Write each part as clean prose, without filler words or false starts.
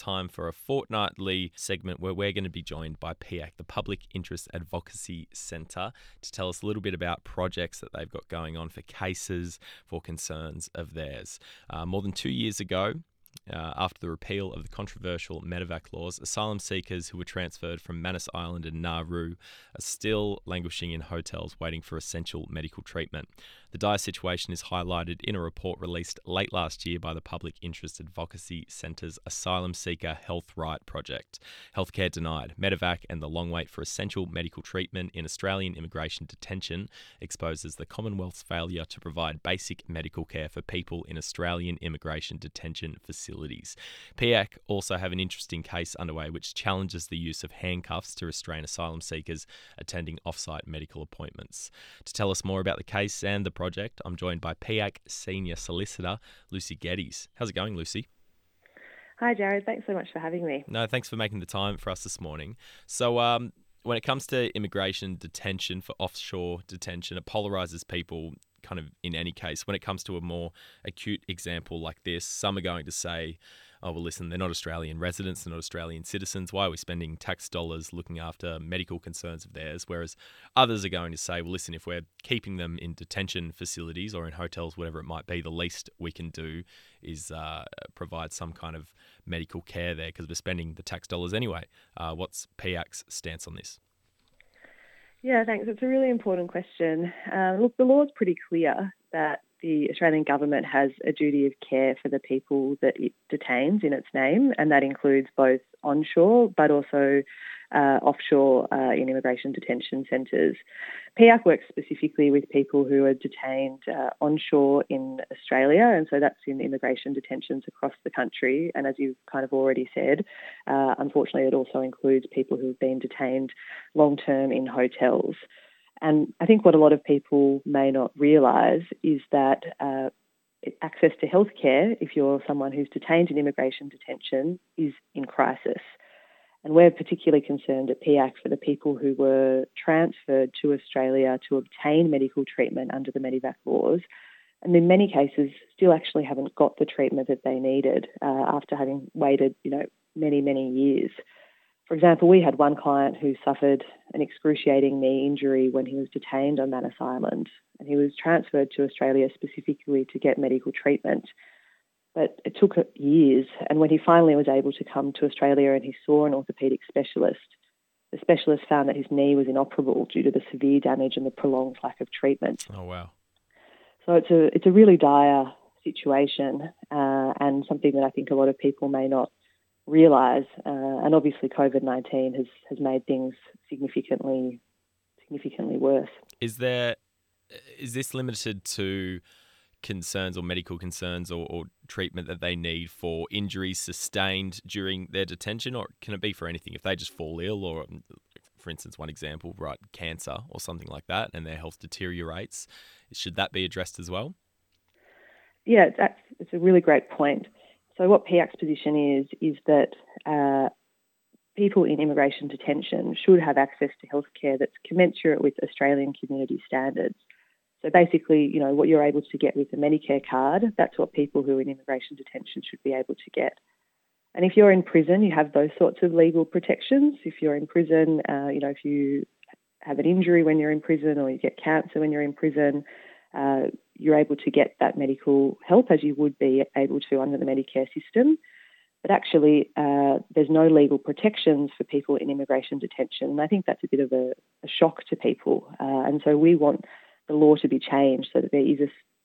time for a fortnightly segment where we're going to be joined by PIAC, the Public Interest Advocacy Centre, to tell us a little bit about projects that they've got going on for cases, for concerns of theirs. More than 2 years ago, after the repeal of the controversial Medevac laws, asylum seekers who were transferred from Manus Island and Nauru are still languishing in hotels waiting for essential medical treatment. The dire situation is highlighted in a report released late last year by the Public Interest Advocacy Centre's Asylum Seeker Health Right Project. Healthcare denied. Medevac and the long wait for essential medical treatment in Australian immigration detention exposes the Commonwealth's failure to provide basic medical care for people in Australian immigration detention facilities. PIAC also have an interesting case underway which challenges the use of handcuffs to restrain asylum seekers attending off-site medical appointments. To tell us more about the case and the project, I'm joined by PIAC Senior Solicitor Lucy Geddes. How's it going, Lucy? Hi, Jared. Thanks so much for having me. No, thanks for making the time for us this morning. So when it comes to immigration detention for offshore detention, it polarises people kind of in any case. When it comes to a more acute example like this, some are going to say, oh, well, listen, they're not Australian residents, they're not Australian citizens. Why are we spending tax dollars looking after medical concerns of theirs? Whereas others are going to say, well, listen, if we're keeping them in detention facilities or in hotels, whatever it might be, the least we can do is provide some kind of medical care there because we're spending the tax dollars anyway. What's PIAC's stance on this? Yeah, thanks. It's a really important question. Look, the law is pretty clear that the Australian government has a duty of care for the people that it detains in its name, and that includes both onshore but also offshore in immigration detention centres. PIAC works specifically with people who are detained onshore in Australia, and so that's in immigration detentions across the country. And as you've kind of already said, unfortunately it also includes people who have been detained long-term in hotels. And I think what a lot of people may not realise is that access to healthcare, if you're someone who's detained in immigration detention, is in crisis. And we're particularly concerned at PIAC for the people who were transferred to Australia to obtain medical treatment under the Medevac laws, and in many cases still actually haven't got the treatment that they needed after having waited, many, many years. For example, we had one client who suffered an excruciating knee injury when he was detained on Manus Island, and he was transferred to Australia specifically to get medical treatment. But it took years, and when he finally was able to come to Australia and he saw an orthopaedic specialist, the specialist found that his knee was inoperable due to the severe damage and the prolonged lack of treatment. Oh, wow. So it's a really dire situation and something that I think a lot of people may not realise, and obviously COVID-19 has made things significantly worse. Is this limited to concerns or medical concerns or treatment that they need for injuries sustained during their detention, or can it be for anything? If they just fall ill or, for instance, one example, right, cancer or something like that, and their health deteriorates, should that be addressed as well? Yeah, it's a really great point. So what PIAC's position is that people in immigration detention should have access to healthcare that's commensurate with Australian community standards. So basically, what you're able to get with a Medicare card, that's what people who are in immigration detention should be able to get. And if you're in prison, you have those sorts of legal protections. If you're in prison, if you have an injury when you're in prison or you get cancer when you're in prison, you're able to get that medical help as you would be able to under the Medicare system. But actually, there's no legal protections for people in immigration detention. And I think that's a bit of a shock to people. And so we want the law to be changed so that there is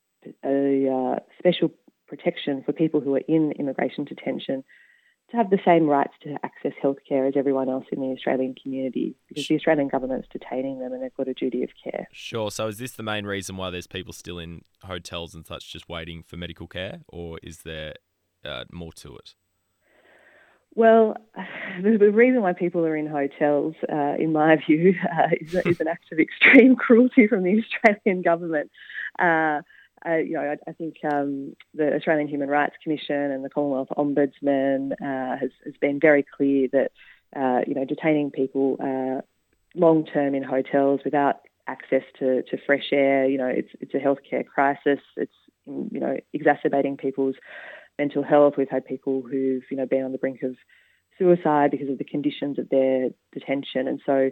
a special protection for people who are in immigration detention to have the same rights to access healthcare as everyone else in the Australian community, because the Australian government's detaining them and they've got a duty of care. Sure. So is this the main reason why there's people still in hotels and such just waiting for medical care, or is there more to it? Well, the reason why people are in hotels, in my view, is an act of extreme cruelty from the Australian government. I think the Australian Human Rights Commission and the Commonwealth Ombudsman has been very clear that detaining people long term in hotels without access to fresh air, it's a healthcare crisis. It's exacerbating people's mental health. We've had people who've, been on the brink of suicide because of the conditions of their detention. And so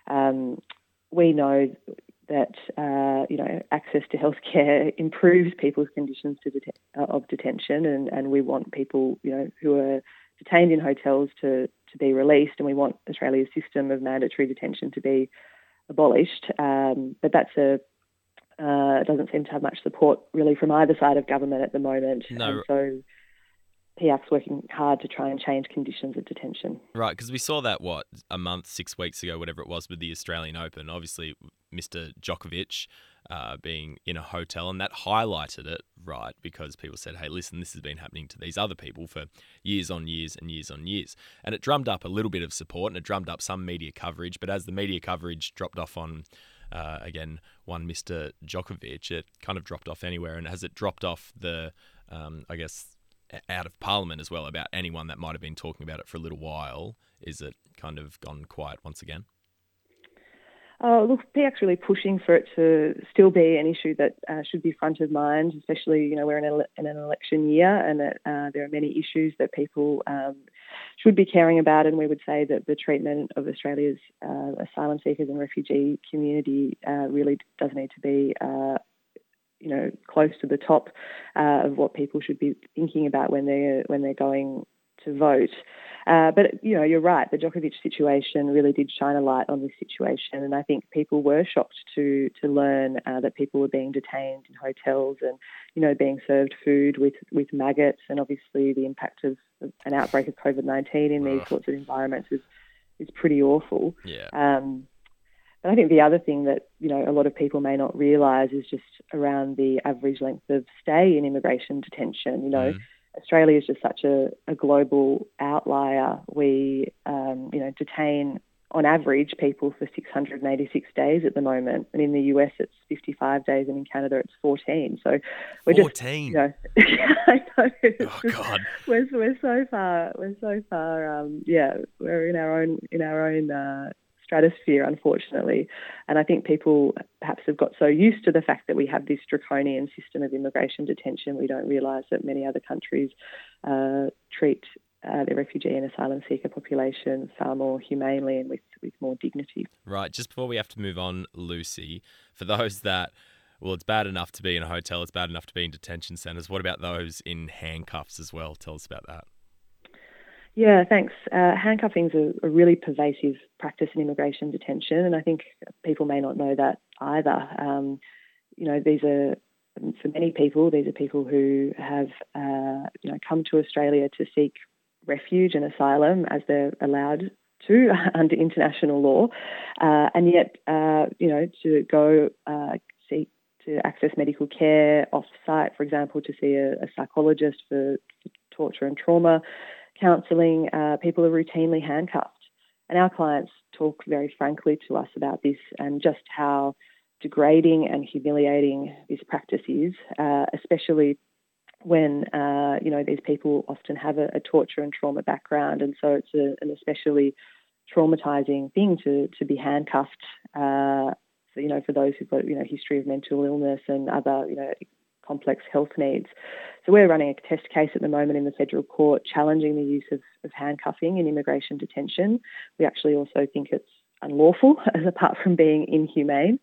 we know that, access to healthcare improves people's conditions of detention, and we want people, who are detained in hotels to be released, and we want Australia's system of mandatory detention to be abolished. But that's doesn't seem to have much support really from either side of government at the moment. No. And so PAC's working hard to try and change conditions of detention. Right, because we saw that, a month, 6 weeks ago, whatever it was, with the Australian Open. Obviously, Mr. Djokovic being in a hotel, and that highlighted it, right, because people said, hey, listen, this has been happening to these other people for years on years and years on years. And it drummed up a little bit of support, and it drummed up some media coverage, but as the media coverage dropped off on, again, one Mr. Djokovic, it kind of dropped off anywhere, and as it dropped off the, out of Parliament as well, about anyone that might have been talking about it for a little while, is it kind of gone quiet once again? Look, PAC's really pushing for it to still be an issue that should be front of mind, especially, we're in an election year, and that there are many issues that people should be caring about, and we would say that the treatment of Australia's asylum seekers and refugee community really does need to be close to the top of what people should be thinking about when they're going to vote. But you're right. The Djokovic situation really did shine a light on this situation, and I think people were shocked to learn that people were being detained in hotels and being served food with maggots, and obviously the impact of an outbreak of COVID-19 in these sorts of environments is pretty awful. Yeah. But I think the other thing that, a lot of people may not realise is just around the average length of stay in immigration detention. Australia is just such a global outlier. We, detain on average people for 686 days at the moment. And in the US, it's 55 days, and in Canada, it's 14. So we're 14? Just, I know. Oh, God. We're so far, we're in our own stratosphere, unfortunately. And I think people perhaps have got so used to the fact that we have this draconian system of immigration detention, we don't realise that many other countries treat the refugee and asylum seeker population far more humanely and with more dignity. Right. Just before we have to move on, Lucy, for those that, well, it's bad enough to be in a hotel, it's bad enough to be in detention centres, what about those in handcuffs as well? Tell us about that. Yeah, thanks. Handcuffing is a really pervasive practice in immigration detention, and I think people may not know that either. These are, for many people, these are people who have, come to Australia to seek refuge and asylum as they're allowed to under international law, and yet, to go seek to access medical care off-site, for example, to see a psychologist for torture and trauma counselling, people are routinely handcuffed. And our clients talk very frankly to us about this and just how degrading and humiliating this practice is, especially when, these people often have a torture and trauma background. And so it's an especially traumatising thing to be handcuffed, for those who've got, history of mental illness and other, complex health needs. So we're running a test case at the moment in the federal court challenging the use of handcuffing in immigration detention. We actually also think it's unlawful, as apart from being inhumane.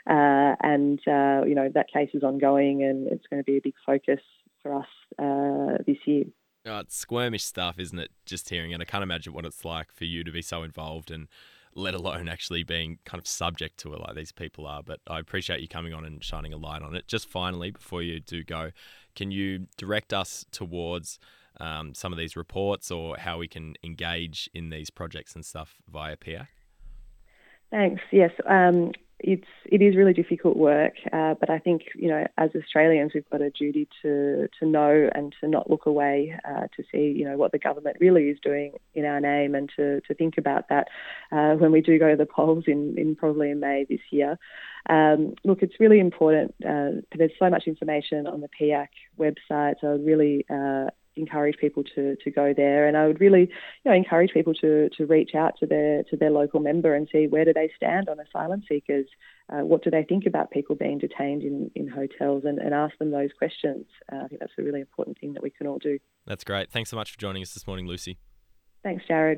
That case is ongoing, and it's going to be a big focus for us this year. Oh, it's squirmish stuff, isn't it? Just hearing it. I can't imagine what it's like for you to be so involved, and let alone actually being kind of subject to it like these people are. But I appreciate you coming on and shining a light on it. Just finally, before you do go, can you direct us towards some of these reports or how we can engage in these projects and stuff via PAC? Thanks. Yes, it is really difficult work, but I think, as Australians, we've got a duty to know and to not look away, to see, what the government really is doing in our name, and to think about that when we do go to the polls probably in May this year. Look, it's really important. There's so much information on the PAC website, so I really encourage people to go there. And I would really encourage people to reach out to their local member and see where do they stand on asylum seekers. What do they think about people being detained in hotels, and ask them those questions. I think that's a really important thing that we can all do. That's great. Thanks so much for joining us this morning, Lucy. Thanks, Jared.